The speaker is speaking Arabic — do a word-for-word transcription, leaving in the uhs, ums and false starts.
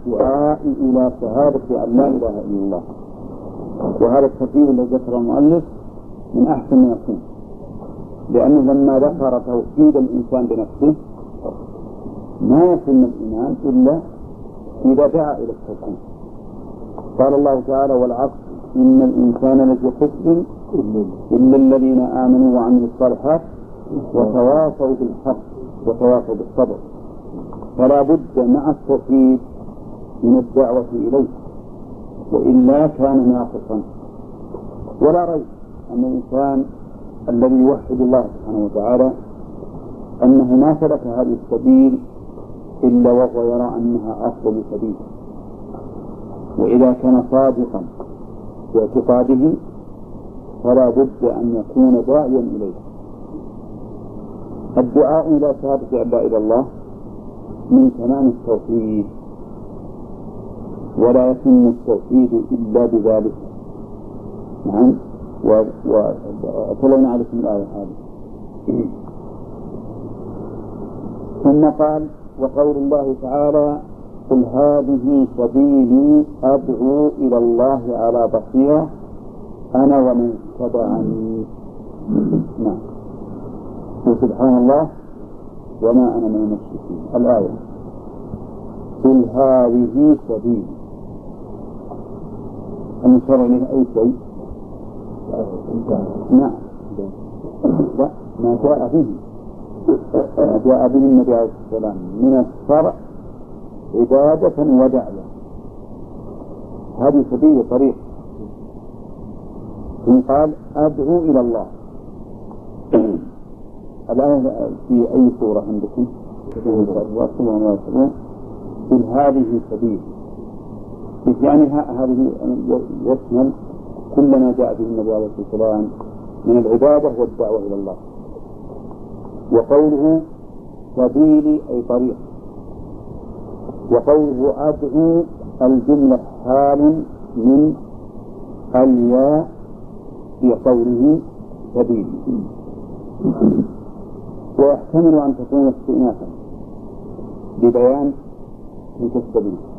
الدعاء إلى شهادة أن لا إله إلا الله. وهذا الترتيب الذي ذكره المؤلف من أحسن ما يكون، لأنه لما ذكر توحيد الإنسان بنفسه ما يكون من الإيمان إلا إذا دعا إلى التوحيد. قال الله تعالى: والعصر إن الإنسان لفي خسر إلا الذين آمنوا وعملوا الصالحات وتواصوا بالحق وتواصوا بالصبر. فلا بد مع التوحيد من الدعوة إليه، وإلا كان ناقصا. ولا ريب أن الإنسان الذي يوحد الله سبحانه وتعالى أنه ما سلك هذه السبيل إلا وهو يرى أنها أفضل سبيل، وإذا كان صادقا في اعتقاده فلا بد أن يكون داعيا إليه. الدعاء إلى شهادة أن لا إله إلا الله من تمام التوحيد، ولا يتم التوحيد إلا بذلك. نعم، وأتلونا عليكم الآية هذه. ثم قال: وقول الله تعالى: قل هذه سبيلي أدعو إلى الله على بصيرة أنا ومن اتبعني. نعم، سبحان الله وما أنا من المشركين. الآية: قل هذه سبيلي. المشار إليه أي شيء؟ نعم، لا، ما جاء به ما جاء به النبي عليه الصلاة والسلام من الشرع عبادة ودعوة. هذه سبيل طريق. ثم قال: أدعو إلى الله. الآية في أي سورة عندكم؟ قل هذه سبيل، يعني هذه يشمل كل ما جاء به النبي عليه الصلاة والسلام من العبادة والدعوة إلى الله. وقوله سبيلي أي طريق، وقوله أدعو الجملة حال من الياء في قوله سبيلي، ويحتمل أن تكون استئنافا ببيان تلك السبيل.